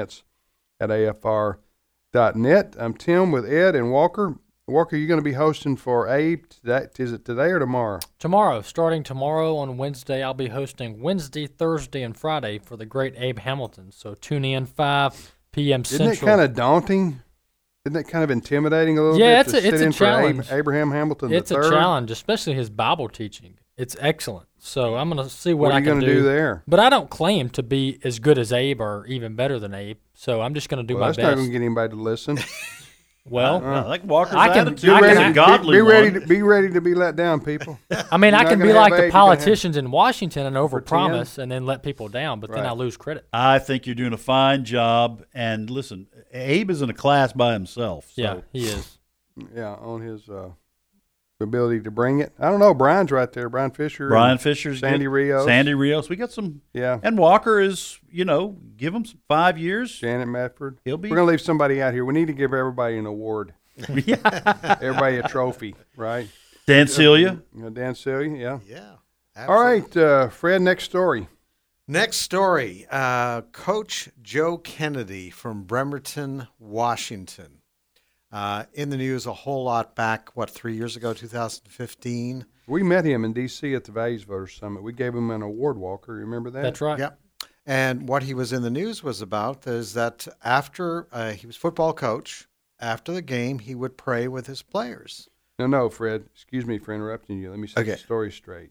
Comments@afr.net. I'm Tim with Ed and Walker. Walker, you're going to be hosting for Abe. Is it today or tomorrow?
Tomorrow. Starting tomorrow on Wednesday, I'll be hosting Wednesday, Thursday, and Friday for the great Abe Hamilton. So tune in 5 p.m. Central.
Isn't it kind of daunting? Isn't it kind of intimidating a little bit?
Yeah,
it's a
challenge.
Abraham Hamilton
It's
III?
a challenge, especially his Bible teaching. It's excellent. So I'm going to see what I can do.
What are you going to do there?
But I don't claim to be as good as Abe or even better than Abe. So I'm just going to do my best.
That's not going to get anybody to listen.
Well, I like Walker's
I can-
attitude.
I can-
He's a godly one.
Be ready to be let down, people.
I mean, I
You're
can
not
be
gonna
like
have
the
Abe, you're gonna have-
politicians in Washington and overpromise and then let people down, but then
Right.
I lose credit.
I think you're doing a fine job. And listen, Abe is in a class by himself. So.
Yeah, he is.
Yeah, on his ability to bring it. I don't know. Brian's right there. Brian Fisher.
Brian Fisher's
Sandy
good.
Rios.
Sandy Rios. We got some.
Yeah.
And Walker is, give him 5 years.
Janet Medford.
He'll be.
We're going to leave somebody out here. We need to give everybody an award. Everybody a trophy, right?
Dan Celia.
Dan Celia, yeah.
Yeah.
All right, Fred, next story.
Next story, Coach Joe Kennedy from Bremerton, Washington. In the news a whole lot back, 3 years ago, 2015?
We met him in D.C. at the Values Voters Summit. We gave him an award, Walker. Remember that?
That's right.
Yep. And what he was in the news was about is that after he was football coach, after the game, he would pray with his players.
No, Fred. Excuse me for interrupting you. Let me set the story straight.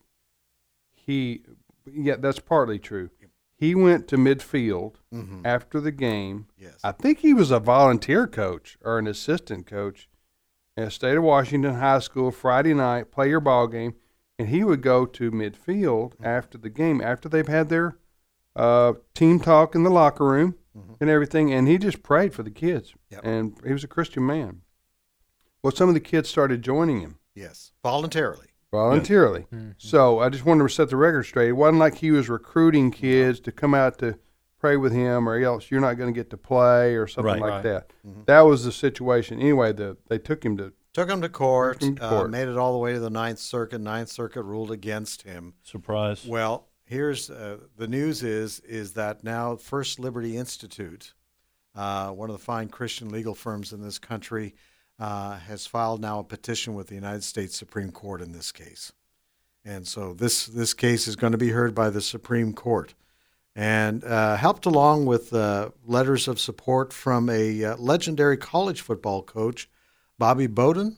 That's partly true. He went to midfield after the game.
Yes.
I think he was a volunteer coach or an assistant coach at State of Washington High School Friday night, play your ball game, and he would go to midfield after the game, after they've had their team talk in the locker room and everything, and he just prayed for the kids.
Yep.
And he was a Christian man. Well, some of the kids started joining him.
Yes, voluntarily.
So I just wanted to set the record straight. It wasn't like he was recruiting kids to come out to pray with him, or else you're not going to get to play or something like that. That was the situation. Anyway, they took him to
court, made it all the way to the Ninth Circuit. Ninth Circuit ruled against him.
Surprise.
Well, here's the news is that now First Liberty Institute, one of the fine Christian legal firms in this country, has filed now a petition with the United States Supreme Court in this case. And so this case is going to be heard by the Supreme Court. And helped along with letters of support from a legendary college football coach, Bobby Bowden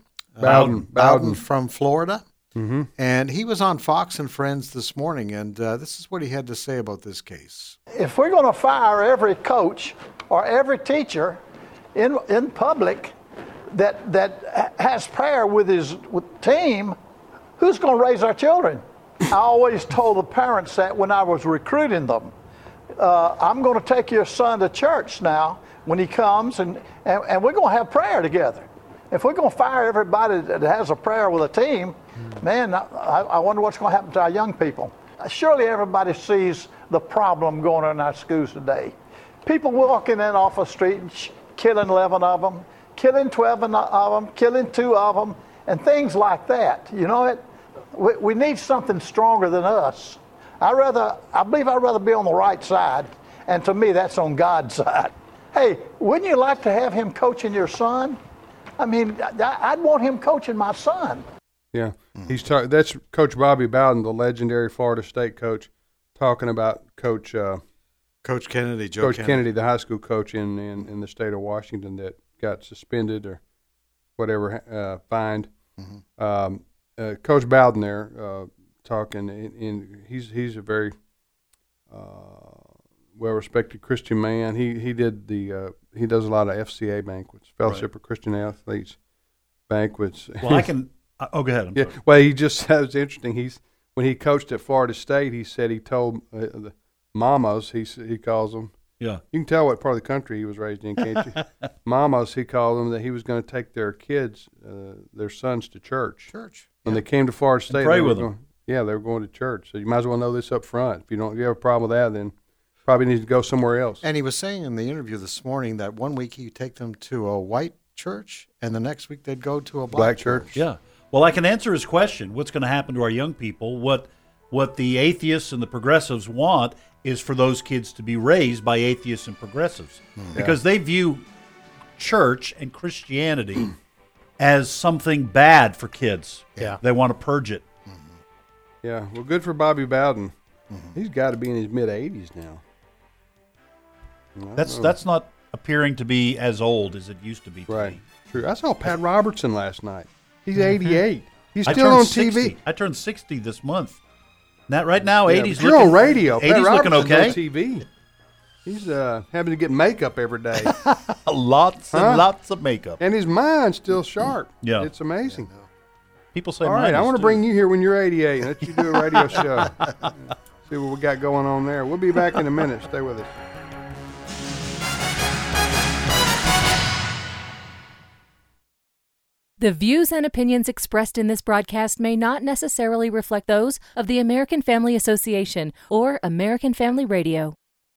from Florida. And he was on Fox and Friends this morning, and this is what he had to say about this case.
If we're going to fire every coach or every teacher in public that has prayer with his team, who's going to raise our children? I always told the parents that when I was recruiting them, I'm going to take your son to church now when he comes, and we're going to have prayer together. If we're going to fire everybody that has a prayer with a team, man, I wonder what's going to happen to our young people. Surely everybody sees the problem going on in our schools today. People walking in off the street and killing 11 of them, killing 12 of them, killing 2 of them, and things like that. You know, we need something stronger than us. I believe I'd rather be on the right side, and to me, that's on God's side. Hey, wouldn't you like to have him coaching your son? I mean, I'd want him coaching my son.
Yeah, that's Coach Bobby Bowden, the legendary Florida State coach, talking about Coach
Kennedy,
Coach Kennedy, the high school coach in the state of Washington that got suspended or whatever, fined. Coach Bowden there talking, and he's a very well-respected Christian man. He does a lot of FCA banquets, Fellowship of Christian Athletes banquets.
Well, I can. Go ahead.
Yeah. Well, he just that was interesting. When he coached at Florida State, he said he told the mamas, he calls them.
Yeah.
You can tell what part of the country he was raised in, can't you? Mamas, he called them, that he was going to take their kids, their sons, to church. When they came to Florida State,
and pray with them.
They were going to church. So you might as well know this up front. If you have a problem with that, then probably need to go somewhere else.
And he was saying in the interview this morning that one week he'd take them to a white church, and the next week they'd go to a black church.
Yeah. Well, I can answer his question. What's going to happen to our young people? What the atheists and the progressives want is for those kids to be raised by atheists and progressives, because they view church and Christianity as something bad for kids.
Yeah.
They want to purge it.
Yeah. Well, good for Bobby Bowden. He's got to be in his mid-80s now.
That's not appearing to be as old as it used to be.
Right. True. I saw Pat Robertson last night. He's 88. He's
I
still
turned
on
60.
TV.
I turned 60 this month. Not right now.
Yeah,
80s.
you're on radio.
80s
Pat
looking
Robertson's
okay.
on TV. He's having to get makeup every day.
Lots and lots of makeup.
And his mind's still sharp.
Yeah.
It's amazing.
People say,
all right,
mine
I
is
want to
too.
bring you here when you're 88 and let you do a radio show. See what we got going on there. We'll be back in a minute. Stay with us.
The views and opinions expressed in this broadcast may not necessarily reflect those of the American Family Association or American Family Radio.